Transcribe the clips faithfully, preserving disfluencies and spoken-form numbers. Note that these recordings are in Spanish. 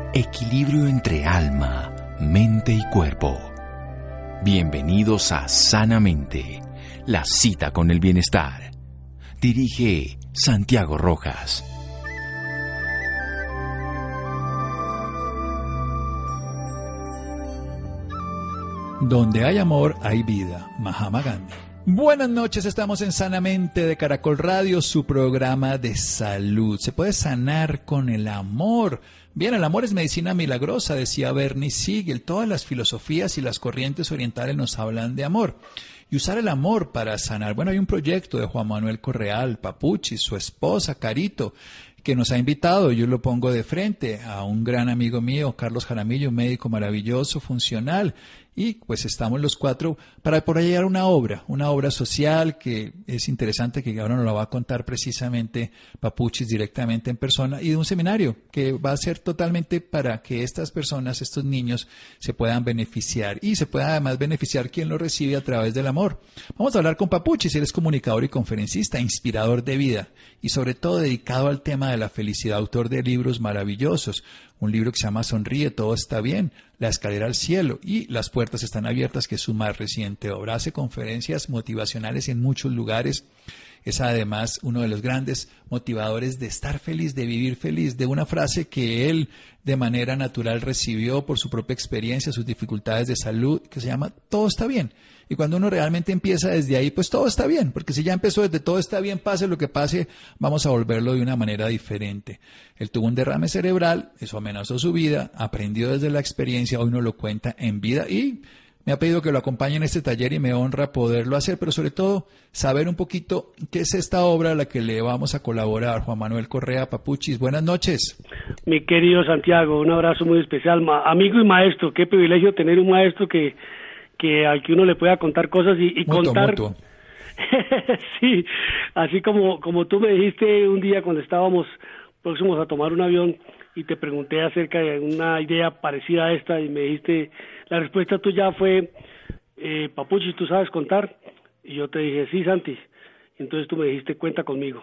Equilibrio entre alma, mente y cuerpo. Bienvenidos a Sanamente, la cita con el bienestar. Dirige Santiago Rojas. Donde hay amor, hay vida. Mahatma Gandhi. Buenas noches, estamos en Sanamente de Caracol Radio, su programa de salud. Se puede sanar con el amor. Bien, el amor es medicina milagrosa, decía Bernie Siegel. Todas las filosofías y las corrientes orientales nos hablan de amor. Y usar el amor para sanar. Bueno, hay un proyecto de Juan Manuel Correal, Papuchis, su esposa, Carito, que nos ha invitado, yo lo pongo de frente, a un gran amigo mío, Carlos Jaramillo, un médico maravilloso, funcional, y pues estamos los cuatro para por llegar a una obra, una obra social que es interesante, que ahora nos la va a contar precisamente Papuchis directamente en persona, y de un seminario que va a ser totalmente para que estas personas, estos niños, se puedan beneficiar, y se pueda además beneficiar quien lo recibe a través del amor. Vamos a hablar con Papuchis, él es comunicador y conferencista, inspirador de vida, y sobre todo dedicado al tema de la felicidad, autor de libros maravillosos, un libro que se llama Sonríe, todo está bien, La escalera al cielo y Las puertas están abiertas, que es su más reciente obra. Hace conferencias motivacionales en muchos lugares, es además uno de los grandes motivadores de estar feliz, de vivir feliz, de una frase que él de manera natural recibió por su propia experiencia, sus dificultades de salud, que se llama todo está bien. Y cuando uno realmente empieza desde ahí, pues todo está bien, porque si ya empezó desde todo está bien, pase lo que pase, vamos a volverlo de una manera diferente. Él tuvo un derrame cerebral, eso amenazó su vida, aprendió desde la experiencia, hoy nos lo cuenta en vida y me ha pedido que lo acompañe en este taller y me honra poderlo hacer, pero sobre todo saber un poquito qué es esta obra a la que le vamos a colaborar. Juan Manuel Correa, Papuchis, buenas noches. Mi querido Santiago, un abrazo muy especial, Ma- amigo y maestro, qué privilegio tener un maestro que que al que uno le pueda contar cosas y, y mutuo, contar mutuo. Sí, así como como tú me dijiste un día cuando estábamos próximos a tomar un avión y te pregunté acerca de una idea parecida a esta y me dijiste, la respuesta tuya fue, eh, Papuchis, ¿tú sabes contar? Y yo te dije, sí, Santi. Entonces tú me dijiste, cuenta conmigo.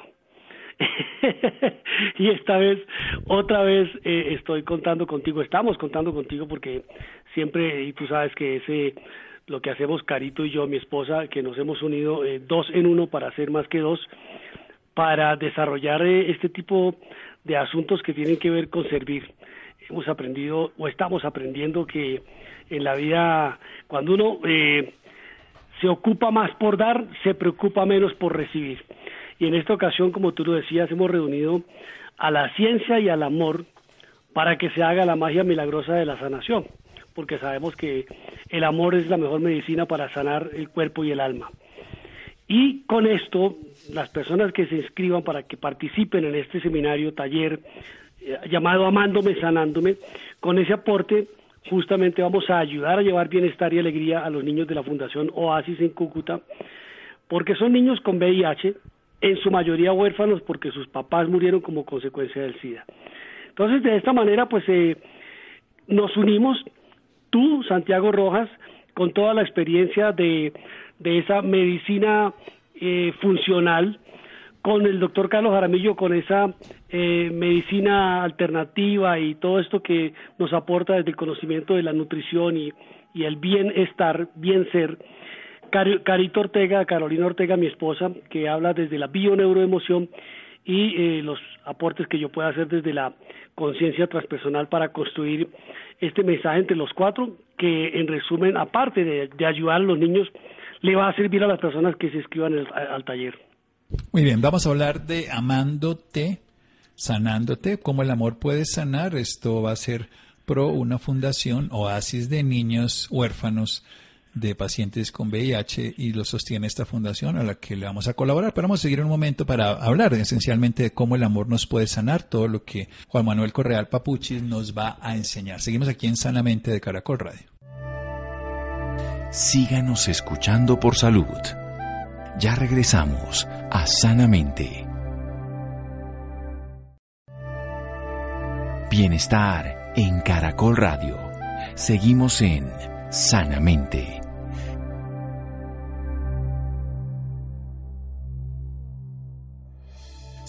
Y esta vez, otra vez eh, estoy contando contigo, estamos contando contigo porque siempre, y tú sabes que ese, lo que hacemos Carito y yo, mi esposa, que nos hemos unido eh, dos en uno para hacer más que dos, para desarrollar eh, este tipo de asuntos que tienen que ver con servir. Hemos aprendido, o estamos aprendiendo que en la vida, cuando uno eh, se ocupa más por dar, se preocupa menos por recibir. Y en esta ocasión, como tú lo decías, hemos reunido a la ciencia y al amor para que se haga la magia milagrosa de la sanación, porque sabemos que el amor es la mejor medicina para sanar el cuerpo y el alma. Y con esto, las personas que se inscriban para que participen en este seminario, taller, eh, llamado Amándome, Sanándome, con ese aporte justamente vamos a ayudar a llevar bienestar y alegría a los niños de la Fundación Oasis en Cúcuta, porque son niños con V I H, en su mayoría huérfanos porque sus papás murieron como consecuencia del SIDA. Entonces, de esta manera, pues, eh, nos unimos, tú, Santiago Rojas, con toda la experiencia de, de esa medicina eh, funcional, con el doctor Carlos Jaramillo, con esa eh, medicina alternativa y todo esto que nos aporta desde el conocimiento de la nutrición y, y el bienestar, bien ser. Carito Ortega, Carolina Ortega, mi esposa, que habla desde la bioneuroemoción y eh, los aportes que yo pueda hacer desde la conciencia transpersonal para construir este mensaje entre los cuatro, que en resumen, aparte de, de ayudar a los niños, le va a servir a las personas que se inscriban el, al taller. Muy bien, vamos a hablar de amándote, sanándote, cómo el amor puede sanar. Esto va a ser pro una fundación, Oasis de Niños Huérfanos de pacientes con V I H, y lo sostiene esta fundación a la que le vamos a colaborar. Pero vamos a seguir un momento para hablar esencialmente de cómo el amor nos puede sanar, todo lo que Juan Manuel Correal Papuchis nos va a enseñar. Seguimos aquí en Sanamente de Caracol Radio. Síganos escuchando por salud. Ya regresamos a Sanamente. Bienestar en Caracol Radio. Seguimos en Sanamente.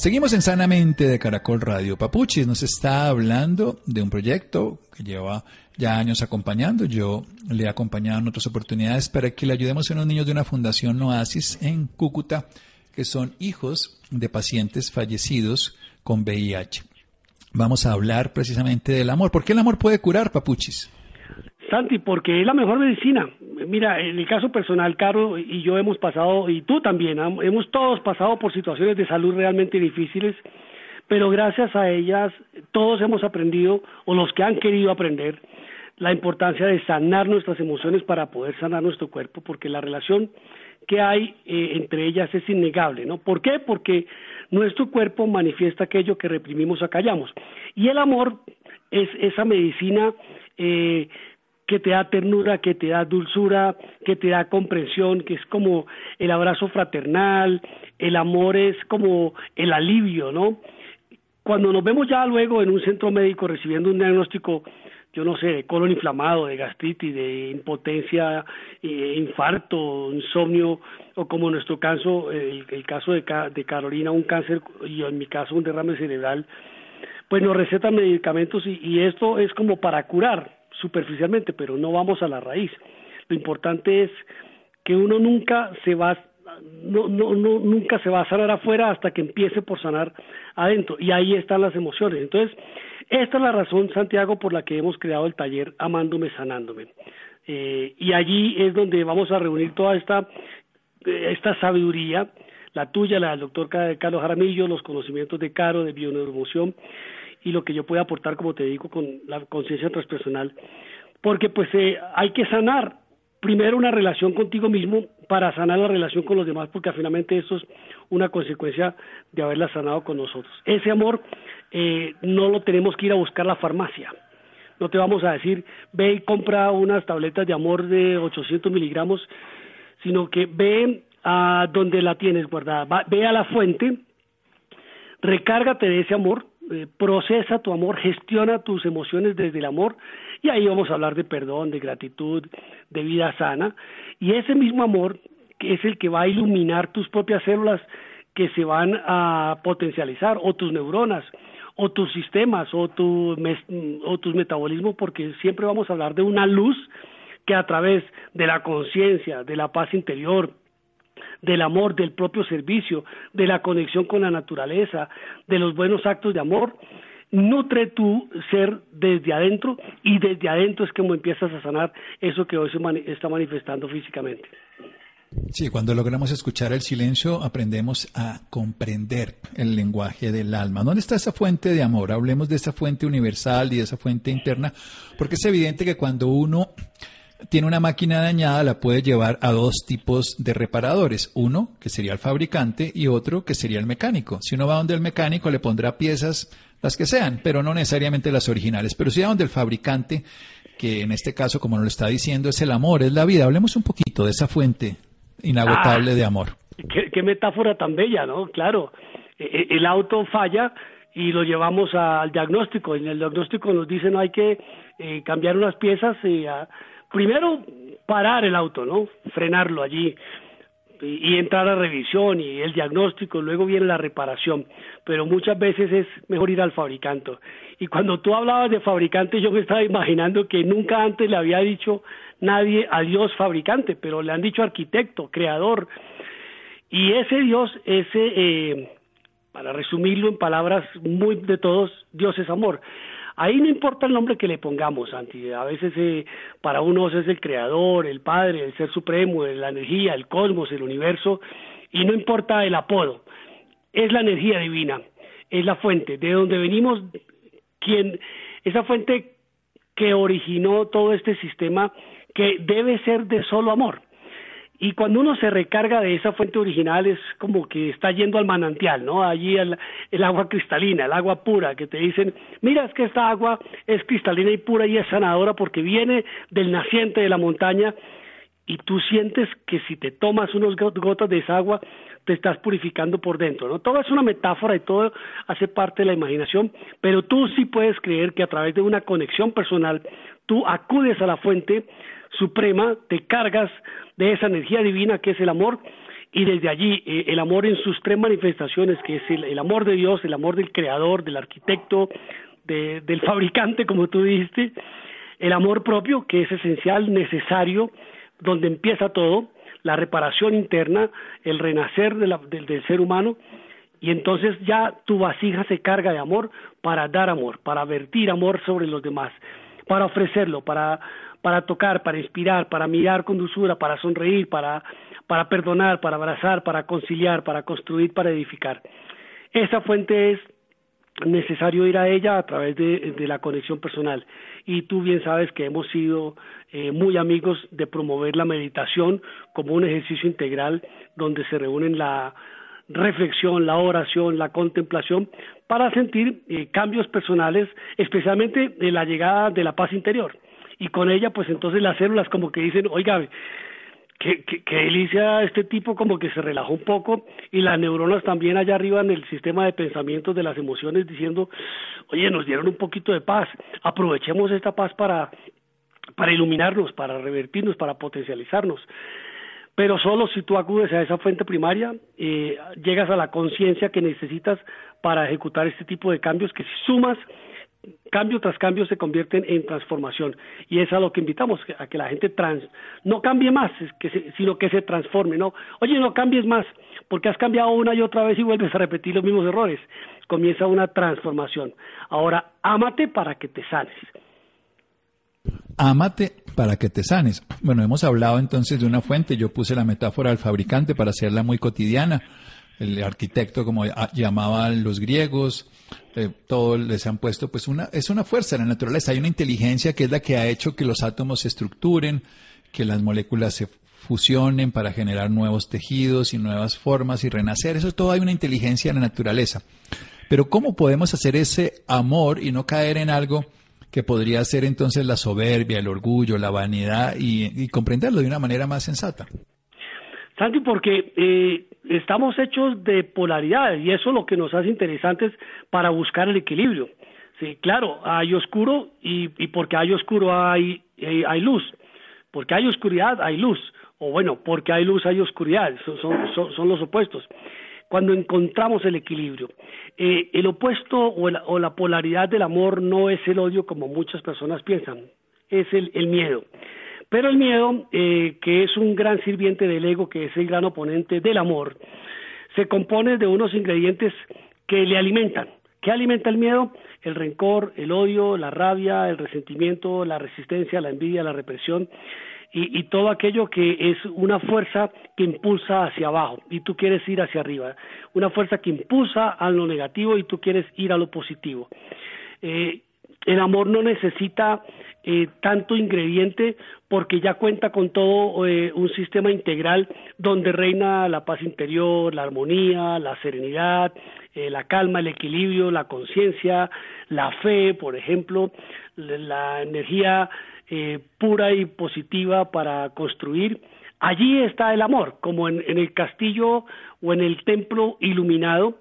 Seguimos en Sanamente de Caracol Radio. Papuchis nos está hablando de un proyecto que lleva ya años acompañando. Yo le he acompañado en otras oportunidades para que le ayudemos a unos niños de una fundación Oasis en Cúcuta, que son hijos de pacientes fallecidos con V I H. Vamos a hablar precisamente del amor. ¿Por qué el amor puede curar, Papuchis? Santi, porque es la mejor medicina. Mira, en el caso personal, Caro y yo hemos pasado, y tú también, hemos todos pasado por situaciones de salud realmente difíciles, pero gracias a ellas todos hemos aprendido, o los que han querido aprender, la importancia de sanar nuestras emociones para poder sanar nuestro cuerpo, porque la relación que hay eh, entre ellas es innegable, ¿no? ¿Por qué? Porque nuestro cuerpo manifiesta aquello que reprimimos o callamos. Y el amor es esa medicina eh, que te da ternura, que te da dulzura, que te da comprensión, que es como el abrazo fraternal. El amor es como el alivio, ¿no? Cuando nos vemos ya luego en un centro médico recibiendo un diagnóstico, yo no sé, de colon inflamado, de gastritis, de impotencia, eh, infarto, insomnio, o como en nuestro caso, el, el caso de, de Carolina, un cáncer, y en mi caso un derrame cerebral, pues nos recetan medicamentos y, y esto es como para curar superficialmente, pero no vamos a la raíz. Lo importante es que uno nunca se va no, no, no, nunca se va a sanar afuera hasta que empiece por sanar adentro, y ahí están las emociones. Entonces, esta es la razón, Santiago, por la que hemos creado el taller Amándome, Sanándome. Eh, y allí es donde vamos a reunir toda esta, esta sabiduría, la tuya, la del doctor Carlos Jaramillo, los conocimientos de Caro, de bioneuroemoción, y lo que yo pueda aportar, como te digo, con la conciencia transpersonal, porque pues eh, hay que sanar primero una relación contigo mismo para sanar la relación con los demás, porque finalmente eso es una consecuencia de haberla sanado con nosotros. Ese amor eh, no lo tenemos que ir a buscar a la farmacia. No te vamos a decir, ve y compra unas tabletas de amor de ochocientos miligramos, sino que ve a donde la tienes guardada, va, ve a la fuente, recárgate de ese amor, eh, procesa tu amor, gestiona tus emociones desde el amor, y ahí vamos a hablar de perdón, de gratitud, de vida sana, y ese mismo amor que es el que va a iluminar tus propias células que se van a potencializar, o tus neuronas, o tus sistemas, o, tu, o tus metabolismos, porque siempre vamos a hablar de una luz que a través de la conciencia, de la paz interior, del amor, del propio servicio, de la conexión con la naturaleza, de los buenos actos de amor, nutre tu ser desde adentro, y desde adentro es como empiezas a sanar eso que hoy se mani- está manifestando físicamente. Sí, cuando logramos escuchar el silencio, aprendemos a comprender el lenguaje del alma. ¿Dónde está esa fuente de amor? Hablemos de esa fuente universal y de esa fuente interna, porque es evidente que cuando uno tiene una máquina dañada, la puede llevar a dos tipos de reparadores. Uno, que sería el fabricante, y otro, que sería el mecánico. Si uno va donde el mecánico, le pondrá piezas, las que sean, pero no necesariamente las originales. Pero si va donde el fabricante, que en este caso, como nos lo está diciendo, es el amor, es la vida. Hablemos un poquito de esa fuente inagotable ah, de amor. Qué, qué metáfora tan bella, ¿no? Claro, el auto falla y lo llevamos al diagnóstico. En el diagnóstico nos dicen no hay que eh, cambiar unas piezas y a, primero parar el auto, ¿no? Frenarlo allí y, y entrar a revisión y el diagnóstico, luego viene la reparación, pero muchas veces es mejor ir al fabricante. Y cuando tú hablabas de fabricante, yo me estaba imaginando que nunca antes le había dicho nadie a Dios fabricante, pero le han dicho arquitecto, creador, y ese Dios, ese, eh, para resumirlo en palabras muy de todos, Dios es amor. Ahí no importa el nombre que le pongamos, Santi, a veces eh, para unos es el creador, el padre, el ser supremo, la energía, el cosmos, el universo, y no importa el apodo, es la energía divina, es la fuente, de donde venimos, quien, esa fuente que originó todo este sistema, que debe ser de solo amor. Y cuando uno se recarga de esa fuente original es como que está yendo al manantial, ¿no? Allí el, el agua cristalina, el agua pura, que te dicen, mira, es que esta agua es cristalina y pura y es sanadora porque viene del naciente de la montaña, y tú sientes que si te tomas unas gotas de esa agua te estás purificando por dentro, ¿no? Todo es una metáfora y todo hace parte de la imaginación, pero tú sí puedes creer que a través de una conexión personal tú acudes a la fuente suprema, te cargas de esa energía divina que es el amor, y desde allí eh, el amor en sus tres manifestaciones, que es el, el amor de Dios, el amor del creador, del arquitecto, de, del fabricante, como tú dijiste, el amor propio, que es esencial, necesario, donde empieza todo, la reparación interna, el renacer de la, del, del ser humano, y entonces ya tu vasija se carga de amor para dar amor, para vertir amor sobre los demás, para ofrecerlo, para, para tocar, para inspirar, para mirar con dulzura, para sonreír, para, para perdonar, para abrazar, para conciliar, para construir, para edificar. Esa fuente es necesario ir a ella a través de, de la conexión personal, y tú bien sabes que hemos sido eh, muy amigos de promover la meditación como un ejercicio integral donde se reúnen la reflexión, la oración, la contemplación para sentir eh, cambios personales, especialmente de la llegada de la paz interior, y con ella pues entonces las células como que dicen, oiga, qué, qué, qué delicia, este tipo como que se relajó un poco, y las neuronas también allá arriba en el sistema de pensamientos de las emociones diciendo, oye, nos dieron un poquito de paz, aprovechemos esta paz para, para iluminarnos, para revertirnos, para potencializarnos. Pero solo si tú acudes a esa fuente primaria, eh, llegas a la conciencia que necesitas para ejecutar este tipo de cambios que si sumas, cambio tras cambio se convierten en transformación. Y es a lo que invitamos, a que la gente trans, no cambie más, que se, sino que se transforme, ¿no? Oye, no cambies más, porque has cambiado una y otra vez y vuelves a repetir los mismos errores. Comienza una transformación. Ahora, ámate para que te sanes. Ámate para que te sanes. Bueno, hemos hablado entonces de una fuente. Yo puse la metáfora del fabricante para hacerla muy cotidiana. El arquitecto, como llamaban los griegos, eh, todos les han puesto, pues una, es una fuerza de la naturaleza. Hay una inteligencia que es la que ha hecho que los átomos se estructuren, que las moléculas se fusionen para generar nuevos tejidos y nuevas formas y renacer. Eso todo hay una inteligencia en la naturaleza. Pero ¿cómo podemos hacer ese amor y no caer en algo que podría ser entonces la soberbia, el orgullo, la vanidad, y, y comprenderlo de una manera más sensata? Santi, porque eh, estamos hechos de polaridades y eso es lo que nos hace interesantes para buscar el equilibrio. Sí, claro, hay oscuro y, y porque hay oscuro hay, hay, hay luz, porque hay oscuridad hay luz, o bueno, porque hay luz hay oscuridad, son, son, son los opuestos. Cuando encontramos el equilibrio, eh, el opuesto o la, o la polaridad del amor no es el odio como muchas personas piensan, es el, el miedo. Pero el miedo, eh, que es un gran sirviente del ego, que es el gran oponente del amor, se compone de unos ingredientes que le alimentan. ¿Qué alimenta el miedo? El rencor, el odio, la rabia, el resentimiento, la resistencia, la envidia, la represión y, y todo aquello que es una fuerza que impulsa hacia abajo y tú quieres ir hacia arriba. Una fuerza que impulsa a lo negativo y tú quieres ir a lo positivo. Eh, el amor no necesita eh, tanto ingrediente porque ya cuenta con todo eh, un sistema integral donde reina la paz interior, la armonía, la serenidad, eh, la calma, el equilibrio, la conciencia, la fe, por ejemplo, la energía eh, pura y positiva para construir. Allí está el amor, como en, en el castillo o en el templo iluminado.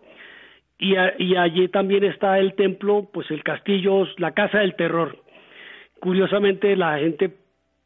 Y, a, y allí también está el templo, pues el castillo, la casa del terror. Curiosamente la gente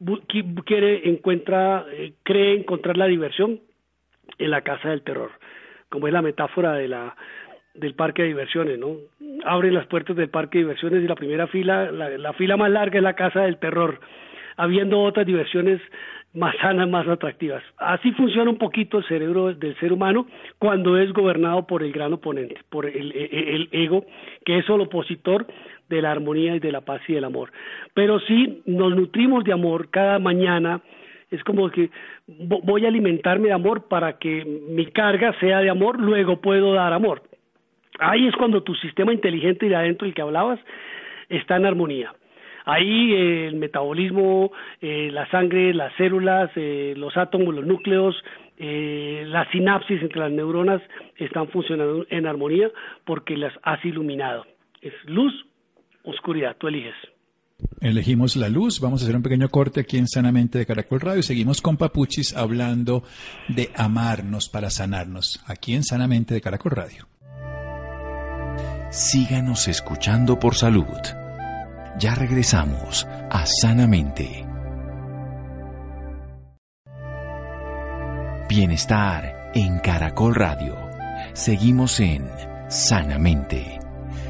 quiere, encuentra, eh, cree encontrar la diversión en la casa del terror, como es la metáfora de la del parque de diversiones, ¿no? Abren las puertas del parque de diversiones y la primera fila, la, la fila más larga es la casa del terror, habiendo otras diversiones más sanas, más atractivas. Así funciona un poquito el cerebro del ser humano cuando es gobernado por el gran oponente, por el, el, el ego, que es el opositor de la armonía y de la paz y del amor. Pero si nos nutrimos de amor cada mañana, es como que voy a alimentarme de amor para que mi carga sea de amor, luego puedo dar amor. Ahí es cuando tu sistema inteligente de adentro, el que hablabas, está en armonía. Ahí eh, el metabolismo, eh, la sangre, las células, eh, los átomos, los núcleos, eh, la sinapsis entre las neuronas están funcionando en armonía porque las has iluminado. Es luz, oscuridad, tú eliges. Elegimos la luz. Vamos a hacer un pequeño corte aquí en Sanamente de Caracol Radio. Seguimos con Papuchis hablando de amarnos para sanarnos, aquí en Sanamente de Caracol Radio. Síganos escuchando por salud. Ya regresamos a Sanamente. Bienestar en Caracol Radio. Seguimos en Sanamente.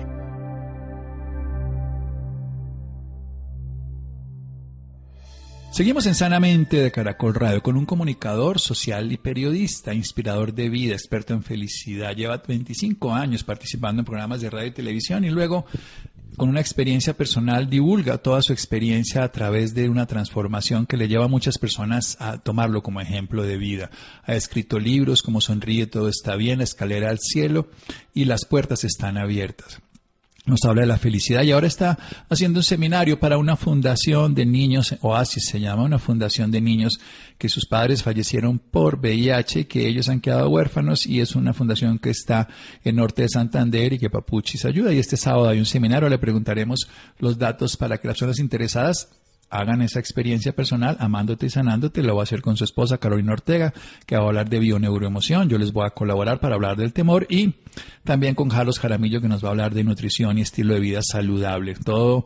Seguimos en Sanamente de Caracol Radio con un comunicador social y periodista, inspirador de vida, experto en felicidad. Lleva veinticinco años participando en programas de radio y televisión y luego, con una experiencia personal, divulga toda su experiencia a través de una transformación que le lleva a muchas personas a tomarlo como ejemplo de vida. Ha escrito libros como Sonríe, todo está bien, La escalera al cielo y Las puertas están abiertas. Nos habla de la felicidad y ahora está haciendo un seminario para una fundación de niños, Oasis se llama, una fundación de niños que sus padres fallecieron por V I H, que ellos han quedado huérfanos, y es una fundación que está en norte de Santander y que Papuchis ayuda. Y este sábado hay un seminario, le preguntaremos los datos para que las personas interesadas hagan esa experiencia personal, amándote y sanándote. Lo va a hacer con su esposa Carolina Ortega, que va a hablar de bioneuroemoción. Yo les voy a colaborar para hablar del temor, y también con Carlos Jaramillo, que nos va a hablar de nutrición y estilo de vida saludable. Todo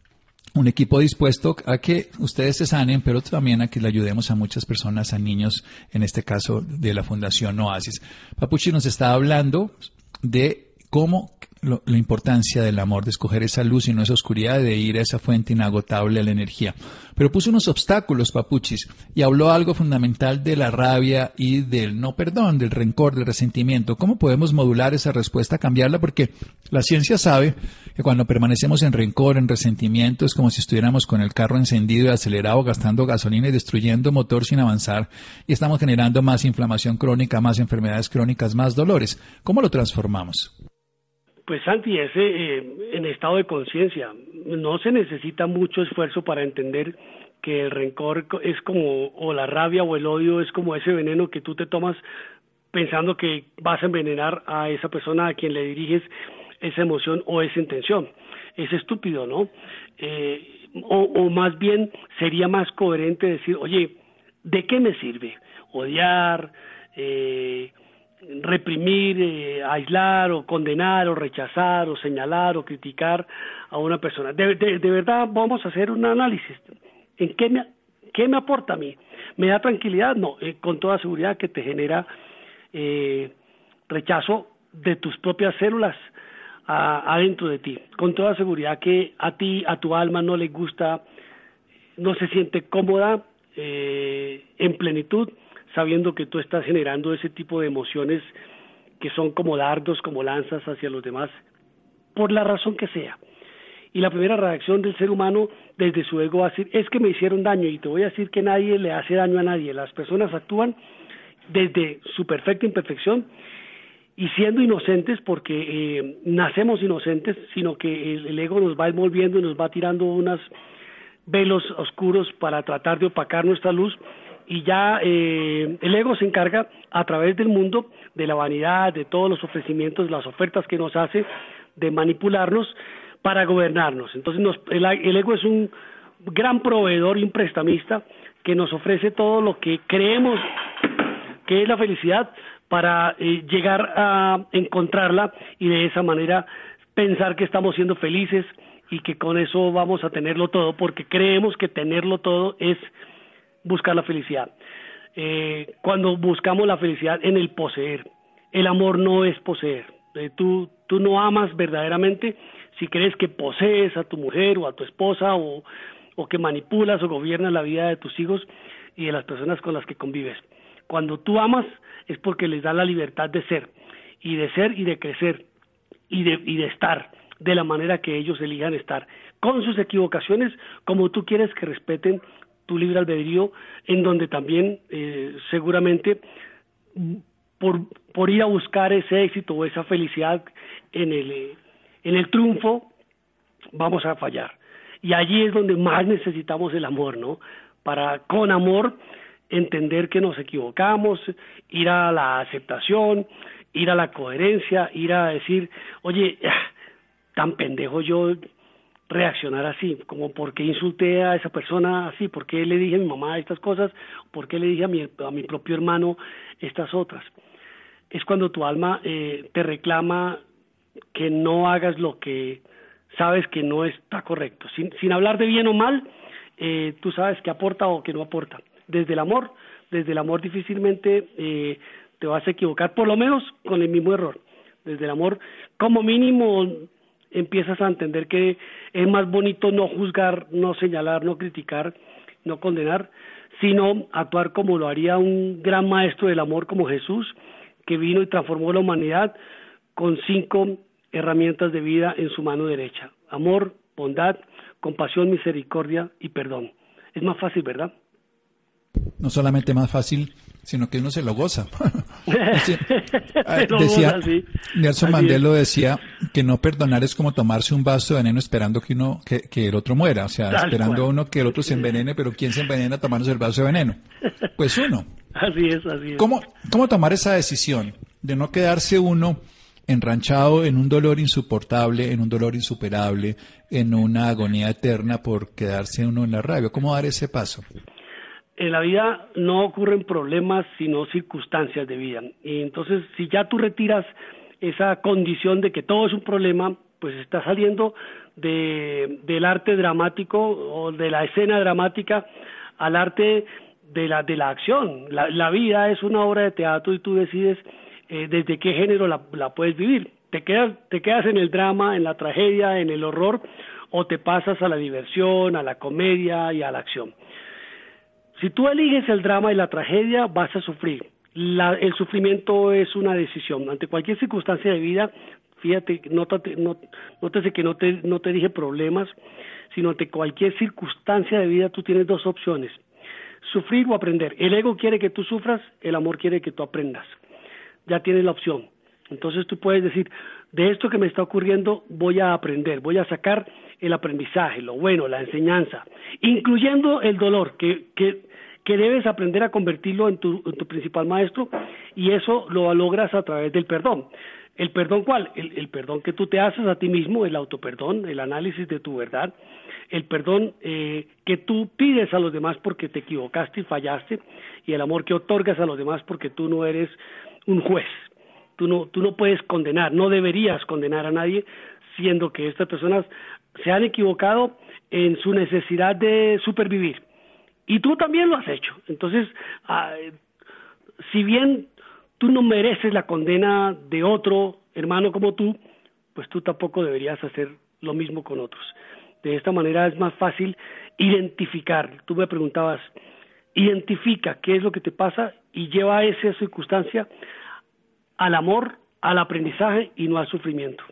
un equipo dispuesto a que ustedes se sanen, pero también a que le ayudemos a muchas personas, a niños, en este caso de la Fundación Oasis. Papuchi nos está hablando de cómo Lo, la importancia del amor, de escoger esa luz y no esa oscuridad, de ir a esa fuente inagotable de la energía. Pero puso unos obstáculos, Papuchis, y habló algo fundamental de la rabia y del no perdón, del rencor, del resentimiento. ¿Cómo podemos modular esa respuesta, cambiarla? Porque la ciencia sabe que cuando permanecemos en rencor, en resentimiento, es como si estuviéramos con el carro encendido y acelerado, gastando gasolina y destruyendo motor sin avanzar, y estamos generando más inflamación crónica, más enfermedades crónicas, más dolores. ¿Cómo lo transformamos? Pues Santi, ese eh, en estado de conciencia, no se necesita mucho esfuerzo para entender que el rencor es como, o la rabia o el odio es como ese veneno que tú te tomas pensando que vas a envenenar a esa persona a quien le diriges esa emoción o esa intención. Es estúpido, ¿no? Eh, o, o más bien sería más coherente decir, oye, ¿de qué me sirve odiar, eh, reprimir, eh, aislar o condenar o rechazar o señalar o criticar a una persona? De, de, de verdad vamos a hacer un análisis. ¿En qué me, qué me aporta a mí? ¿Me da tranquilidad? No, eh, con toda seguridad que te genera eh, rechazo de tus propias células a, adentro de ti. Con toda seguridad que a ti, a tu alma no le gusta, no se siente cómoda eh, en plenitud, sabiendo que tú estás generando ese tipo de emociones que son como dardos, como lanzas hacia los demás, por la razón que sea. Y la primera reacción del ser humano desde su ego va a decir, es que me hicieron daño, y te voy a decir que nadie le hace daño a nadie. Las personas actúan desde su perfecta imperfección y siendo inocentes, porque eh, nacemos inocentes, sino que el, el ego nos va envolviendo y nos va tirando unos velos oscuros para tratar de opacar nuestra luz. Y ya eh, el ego se encarga a través del mundo, de la vanidad, de todos los ofrecimientos, las ofertas que nos hace, de manipularnos para gobernarnos. Entonces nos, el, el ego es un gran proveedor y un prestamista que nos ofrece todo lo que creemos que es la felicidad para eh, llegar a encontrarla y de esa manera pensar que estamos siendo felices y que con eso vamos a tenerlo todo, porque creemos que tenerlo todo es buscar la felicidad. Eh, cuando buscamos la felicidad en el poseer, el amor no es poseer. Eh, tú, tú no amas verdaderamente si crees que posees a tu mujer o a tu esposa o, o que manipulas o gobiernas la vida de tus hijos y de las personas con las que convives. Cuando tú amas es porque les da la libertad de ser y de ser y de crecer y de, y de estar de la manera que ellos elijan estar, con sus equivocaciones, como tú quieres que respeten tu libre albedrío, en donde también eh, seguramente por, por ir a buscar ese éxito o esa felicidad en el, eh, en el triunfo vamos a fallar. Y allí es donde más necesitamos el amor, ¿no? Para con amor entender que nos equivocamos, ir a la aceptación, ir a la coherencia, ir a decir, oye, tan pendejo yo reaccionar así, como por qué insulté a esa persona así, por qué le dije a mi mamá estas cosas, por qué le dije a mi, a mi propio hermano estas otras. Es cuando tu alma eh, te reclama que no hagas lo que sabes que no está correcto, sin, sin hablar de bien o mal, eh, tú sabes que aporta o que no aporta. Desde el amor desde el amor difícilmente eh, te vas a equivocar, por lo menos con el mismo error. Desde el amor, como mínimo, empiezas a entender que es más bonito no juzgar, no señalar, no criticar, no condenar, sino actuar como lo haría un gran maestro del amor como Jesús, que vino y transformó la humanidad con cinco herramientas de vida en su mano derecha: amor, bondad, compasión, misericordia y perdón. Es más fácil, ¿verdad? No solamente más fácil, sino que uno se lo goza. Se lo decía, goza, sí. Nelson Así Mandela es. decía que no perdonar es como tomarse un vaso de veneno esperando que uno que, que el otro muera, o sea, Tal esperando cual. uno que el otro se envenene, pero ¿quién se envenena tomándose el vaso de veneno? Pues uno. Así es, así es. ¿Cómo, cómo tomar esa decisión de no quedarse uno enranchado en un dolor insoportable, en un dolor insuperable, en una agonía eterna por quedarse uno en la rabia? ¿Cómo dar ese paso? En la vida no ocurren problemas, sino circunstancias de vida. Y entonces, si ya tú retiras esa condición de que todo es un problema, pues estás saliendo de, del arte dramático o de la escena dramática al arte de la, de la acción. La, la vida es una obra de teatro y tú decides eh, desde qué género la, la puedes vivir. Te quedas, te quedas en el drama, en la tragedia, en el horror, o te pasas a la diversión, a la comedia y a la acción. Si tú eliges el drama y la tragedia, vas a sufrir. La, el sufrimiento es una decisión. Ante cualquier circunstancia de vida, fíjate, nótate, not, nótese que no te, no te dije problemas, sino ante cualquier circunstancia de vida tú tienes dos opciones: sufrir o aprender. El ego quiere que tú sufras, el amor quiere que tú aprendas. Ya tienes la opción. Entonces tú puedes decir, de esto que me está ocurriendo voy a aprender, voy a sacar el aprendizaje, lo bueno, la enseñanza, incluyendo el dolor, que, que, que debes aprender a convertirlo en tu, en tu principal maestro, y eso lo logras a través del perdón. ¿El perdón cuál? El, el perdón que tú te haces a ti mismo, el autoperdón, el análisis de tu verdad, el perdón eh, que tú pides a los demás porque te equivocaste y fallaste, y el amor que otorgas a los demás porque tú no eres un juez. Tú no, tú no puedes condenar, no deberías condenar a nadie, siendo que estas personas se han equivocado en su necesidad de supervivir. Y tú también lo has hecho. Entonces, ah, si bien tú no mereces la condena de otro hermano como tú, pues tú tampoco deberías hacer lo mismo con otros. De esta manera es más fácil identificar. Tú me preguntabas, identifica qué es lo que te pasa y lleva esa circunstancia al amor, al aprendizaje y no al sufrimiento.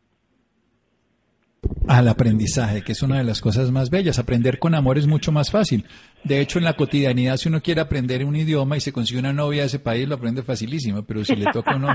Al aprendizaje, que es una de las cosas más bellas. Aprender con amor es mucho más fácil. De hecho, en la cotidianidad, si uno quiere aprender un idioma y se consigue una novia de ese país, lo aprende facilísimo, pero si le toca a uno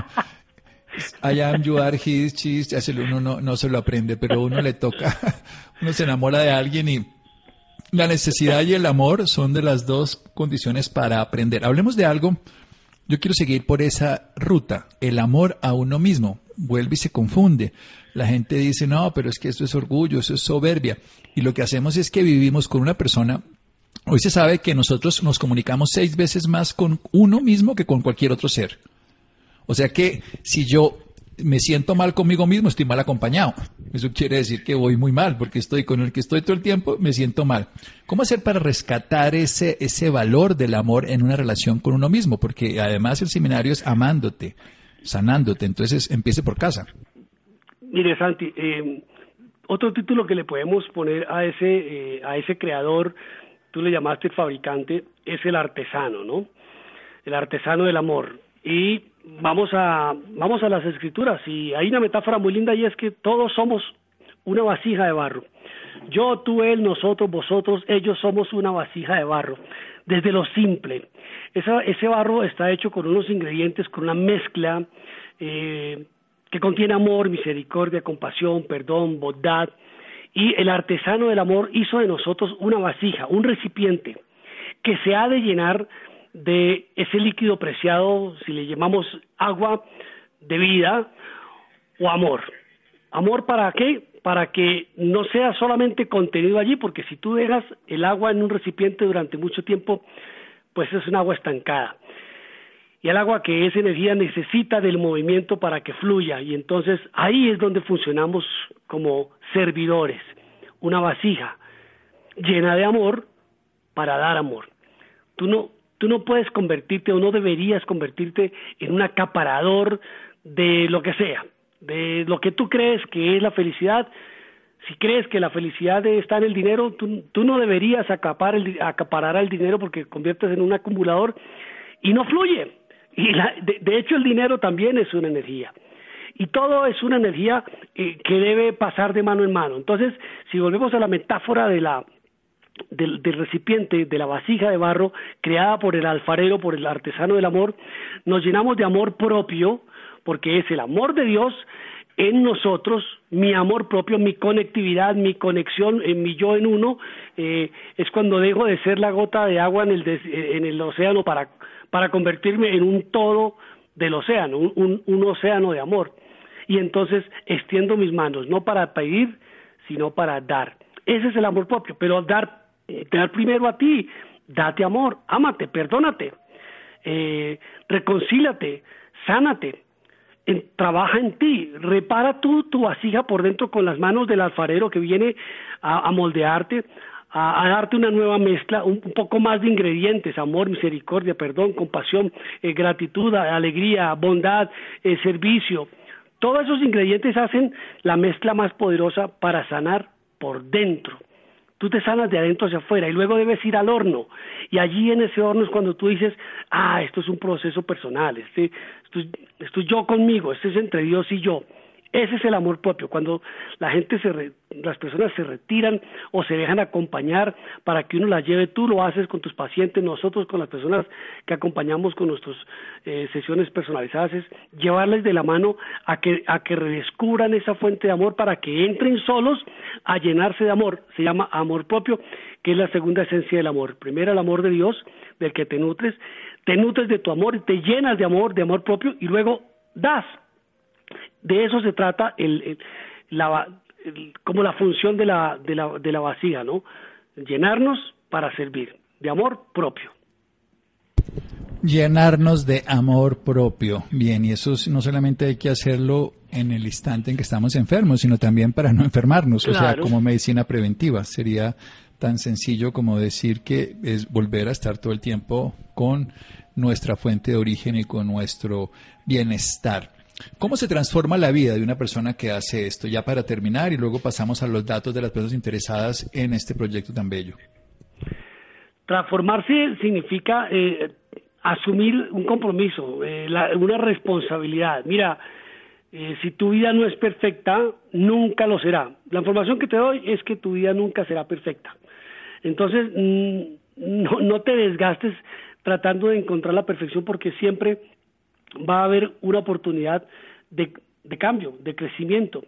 I am, you are, he is, she is, uno no, no se lo aprende, pero uno le toca, uno se enamora de alguien y la necesidad y el amor son de las dos condiciones para aprender. Hablemos de algo. Yo quiero seguir por esa ruta, el amor a uno mismo. Vuelve y se confunde. La gente dice, no, pero es que esto es orgullo, eso es soberbia. Y lo que hacemos es que vivimos con una persona. Hoy se sabe que nosotros nos comunicamos seis veces más con uno mismo que con cualquier otro ser. O sea que si yo me siento mal conmigo mismo, estoy mal acompañado. Eso quiere decir que voy muy mal, porque estoy con el que estoy todo el tiempo, me siento mal. ¿Cómo hacer para rescatar ese ese valor del amor en una relación con uno mismo? Porque además el seminario es amándote, sanándote, entonces empiece por casa. Mire, Santi, eh, otro título que le podemos poner a ese eh, a ese creador, tú le llamaste el fabricante, es el artesano, ¿no? El artesano del amor. Y vamos a vamos a las escrituras, y hay una metáfora muy linda, y es que todos somos una vasija de barro. Yo, tú, él, nosotros, vosotros, ellos somos una vasija de barro, desde lo simple. Esa, ese barro está hecho con unos ingredientes, con una mezcla eh, que contiene amor, misericordia, compasión, perdón, bondad, y el artesano del amor hizo de nosotros una vasija, un recipiente que se ha de llenar de ese líquido preciado, si le llamamos agua de vida o amor. ¿Amor para qué? Para que no sea solamente contenido allí, porque si tú dejas el agua en un recipiente durante mucho tiempo, pues es un agua estancada. Y el agua, que es energía, necesita del movimiento para que fluya, y entonces ahí es donde funcionamos como servidores, una vasija llena de amor para dar amor. Tú no tú no puedes convertirte o no deberías convertirte en un acaparador de lo que sea, de lo que tú crees que es la felicidad. Si crees que la felicidad está en el dinero, tú, tú no deberías acaparar el, acaparar el dinero porque conviertes en un acumulador y no fluye. Y la, de, de hecho el dinero también es una energía. Y todo es una energía eh, que debe pasar de mano en mano. Entonces, si volvemos a la metáfora de la del, del recipiente, de la vasija de barro creada por el alfarero, por el artesano del amor, nos llenamos de amor propio, porque es el amor de Dios en nosotros, mi amor propio, mi conectividad, mi conexión, en mi yo en uno, eh, es cuando dejo de ser la gota de agua en el, des, en el océano para, para convertirme en un todo del océano, un, un, un océano de amor. Y entonces extiendo mis manos, no para pedir, sino para dar. Ese es el amor propio, pero dar, dar primero a ti, date amor, ámate, perdónate, eh, reconcíliate, sánate. En, trabaja en ti, repara tú tu vasija por dentro con las manos del alfarero que viene a, a moldearte, a, a darte una nueva mezcla, un, un poco más de ingredientes, amor, misericordia, perdón, compasión, eh, gratitud, alegría, bondad, eh, servicio. Todos esos ingredientes hacen la mezcla más poderosa para sanar por dentro. Tú te sanas de adentro hacia afuera y luego debes ir al horno. Y allí en ese horno es cuando tú dices, ah, esto es un proceso personal, este, esto, es, esto es yo conmigo, esto es entre Dios y yo. Ese es el amor propio, cuando la gente se re, las personas se retiran o se dejan acompañar para que uno las lleve. Tú lo haces con tus pacientes, nosotros con las personas que acompañamos con nuestras eh, sesiones personalizadas, es llevarles de la mano a que, a que redescubran esa fuente de amor para que entren solos a llenarse de amor. Se llama amor propio, que es la segunda esencia del amor. Primero el amor de Dios, del que te nutres, te nutres de tu amor, te llenas de amor, de amor propio y luego das. De eso se trata el, el, la, el, como la función de la, de, la, de la vasija, ¿no? Llenarnos para servir, de amor propio. Llenarnos de amor propio. Bien, y eso no solamente hay que hacerlo en el instante en que estamos enfermos, sino también para no enfermarnos, claro. O sea, como medicina preventiva. Sería tan sencillo como decir que es volver a estar todo el tiempo con nuestra fuente de origen y con nuestro bienestar. ¿Cómo se transforma la vida de una persona que hace esto? Ya para terminar, y luego pasamos a los datos de las personas interesadas en este proyecto tan bello. Transformarse significa eh, asumir un compromiso, eh, la, una responsabilidad. Mira, eh, si tu vida no es perfecta, nunca lo será. La información que te doy es que tu vida nunca será perfecta. Entonces, mm, no, no te desgastes tratando de encontrar la perfección, porque siempre va a haber una oportunidad de, de cambio, de crecimiento.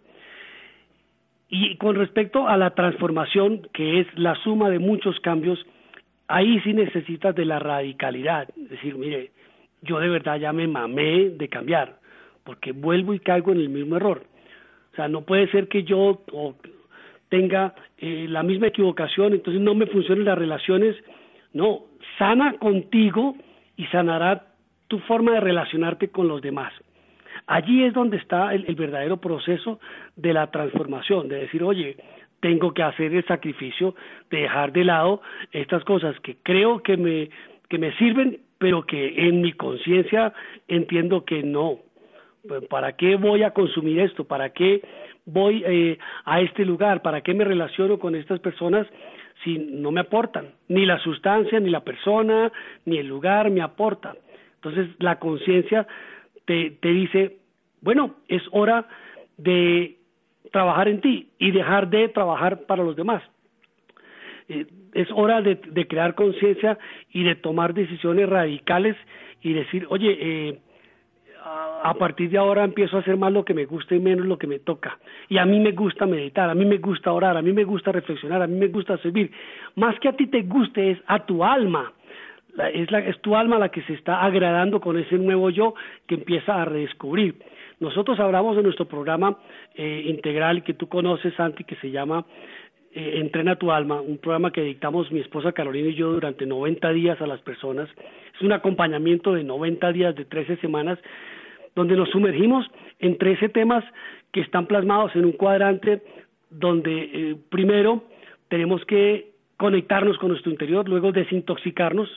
Y con respecto a la transformación, que es la suma de muchos cambios, ahí sí necesitas de la radicalidad. Es decir, mire, yo de verdad ya me mamé de cambiar, porque vuelvo y caigo en el mismo error. O sea, no puede ser que yo o, tenga eh, la misma equivocación, entonces no me funcionen las relaciones. No, sana contigo y sanará tu forma de relacionarte con los demás. Allí es donde está el, el verdadero proceso de la transformación, de decir, oye, tengo que hacer el sacrificio de dejar de lado estas cosas que creo que me, que me sirven, pero que en mi conciencia entiendo que no. ¿Para qué voy a consumir esto? ¿Para qué voy eh, a este lugar? ¿Para qué me relaciono con estas personas si no me aportan? Ni la sustancia, ni la persona, ni el lugar me aportan. Entonces la conciencia te, te dice, bueno, es hora de trabajar en ti y dejar de trabajar para los demás. Eh, es hora de, de crear conciencia y de tomar decisiones radicales y decir, oye, eh, a, a partir de ahora empiezo a hacer más lo que me gusta y menos lo que me toca. Y a mí me gusta meditar, a mí me gusta orar, a mí me gusta reflexionar, a mí me gusta servir. Más que a ti te guste, es a tu alma. La, es, la, es tu alma la que se está agradando con ese nuevo yo que empieza a redescubrir. Nosotros hablamos de nuestro programa eh, integral que tú conoces, Santi, que se llama eh, Entrena tu alma, un programa que dictamos mi esposa Carolina y yo durante noventa días a las personas. Es un acompañamiento de noventa días, de trece semanas, donde nos sumergimos en trece temas que están plasmados en un cuadrante donde eh, primero tenemos que conectarnos con nuestro interior, luego desintoxicarnos,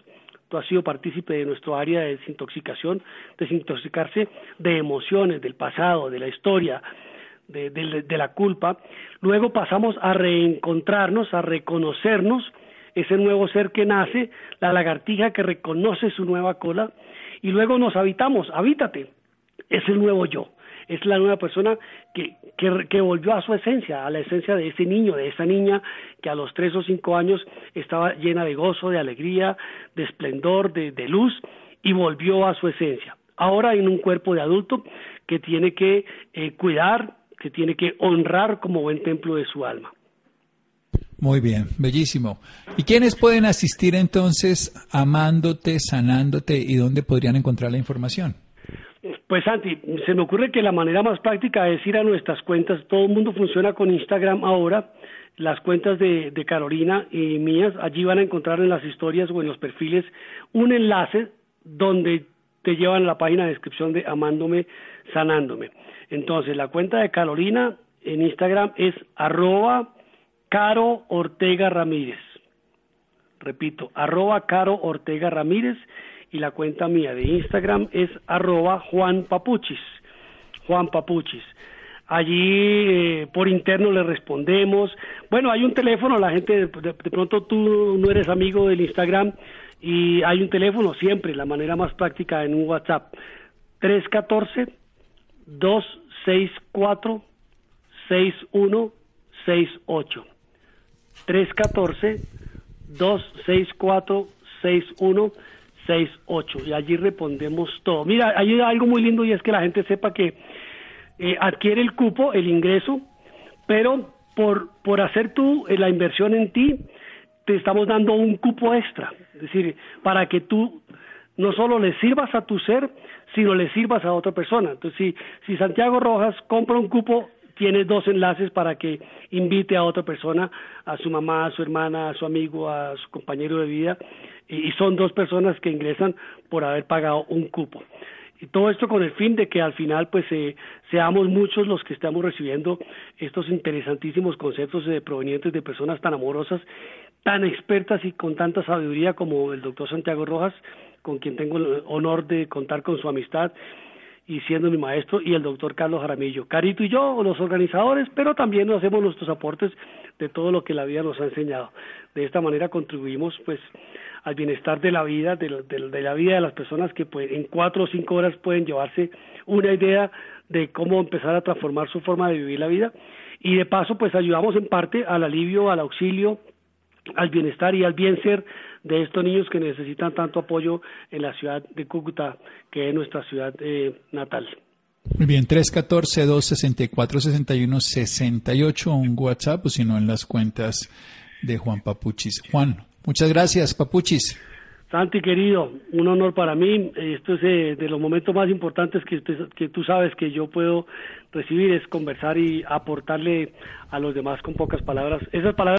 tú has sido partícipe de nuestro área de desintoxicación, desintoxicarse de emociones, del pasado, de la historia, de, de, de la culpa. Luego pasamos a reencontrarnos, a reconocernos, ese nuevo ser que nace, la lagartija que reconoce su nueva cola, y luego nos habitamos, habítate, es el nuevo yo, es la nueva persona que, que, que volvió a su esencia, a la esencia de ese niño, de esa niña que a los tres o cinco años estaba llena de gozo, de alegría, de esplendor, de, de luz, y volvió a su esencia. Ahora en un cuerpo de adulto que tiene que eh, cuidar, que tiene que honrar como buen templo de su alma. Muy bien, bellísimo. ¿Y quiénes pueden asistir entonces amándote, sanándote, y dónde podrían encontrar la información? Pues Santi, se me ocurre que la manera más práctica es ir a nuestras cuentas. Todo el mundo funciona con Instagram ahora. Las cuentas de, de Carolina y mías, allí van a encontrar en las historias o en los perfiles un enlace donde te llevan a la página de descripción de Amándome, Sanándome. Entonces, la cuenta de Carolina en Instagram es arroba Caro Ortega Ramírez. Repito, arroba Caro Ortega Ramírez. Y la cuenta mía de Instagram es arroba Juan Papuchis, Juan Papuchis. Allí eh, por interno le respondemos. Bueno, hay un teléfono, la gente, de, de, de pronto tú no eres amigo del Instagram, y hay un teléfono siempre, la manera más práctica en un WhatsApp, tres uno cuatro, dos seis cuatro, seis uno seis ocho. tres uno cuatro, dos seis cuatro, seis uno seis ocho, y allí respondemos todo. Mira, hay algo muy lindo, y es que la gente sepa que eh, adquiere el cupo, el ingreso, pero por, por hacer tú eh, la inversión en ti, te estamos dando un cupo extra, es decir, para que tú no solo le sirvas a tu ser, sino le sirvas a otra persona. Entonces, si, si Santiago Rojas compra un cupo, tiene dos enlaces para que invite a otra persona, a su mamá, a su hermana, a su amigo, a su compañero de vida, y son dos personas que ingresan por haber pagado un cupo. Y todo esto con el fin de que al final pues eh, seamos muchos los que estamos recibiendo estos interesantísimos conceptos eh, provenientes de personas tan amorosas, tan expertas y con tanta sabiduría como el doctor Santiago Rojas, con quien tengo el honor de contar con su amistad y siendo mi maestro, y el doctor Carlos Jaramillo. Carito y yo, los organizadores, pero también nos hacemos nuestros aportes de todo lo que la vida nos ha enseñado. De esta manera contribuimos pues al bienestar de la vida, de, de, de la vida de las personas que pues, en cuatro o cinco horas pueden llevarse una idea de cómo empezar a transformar su forma de vivir la vida, y de paso pues ayudamos en parte al alivio, al auxilio, al bienestar y al bien ser de estos niños que necesitan tanto apoyo en la ciudad de Cúcuta, que es nuestra ciudad eh, natal. Muy bien, tres uno cuatro, dos seis cuatro, seis uno seis ocho, un WhatsApp, o si no en las cuentas de Juan Papuchis. Juan, muchas gracias, Papuchis. Santi, querido, un honor para mí. Esto es eh, de los momentos más importantes que, que tú sabes que yo puedo recibir, es conversar y aportarle a los demás con pocas palabras. Esas palabras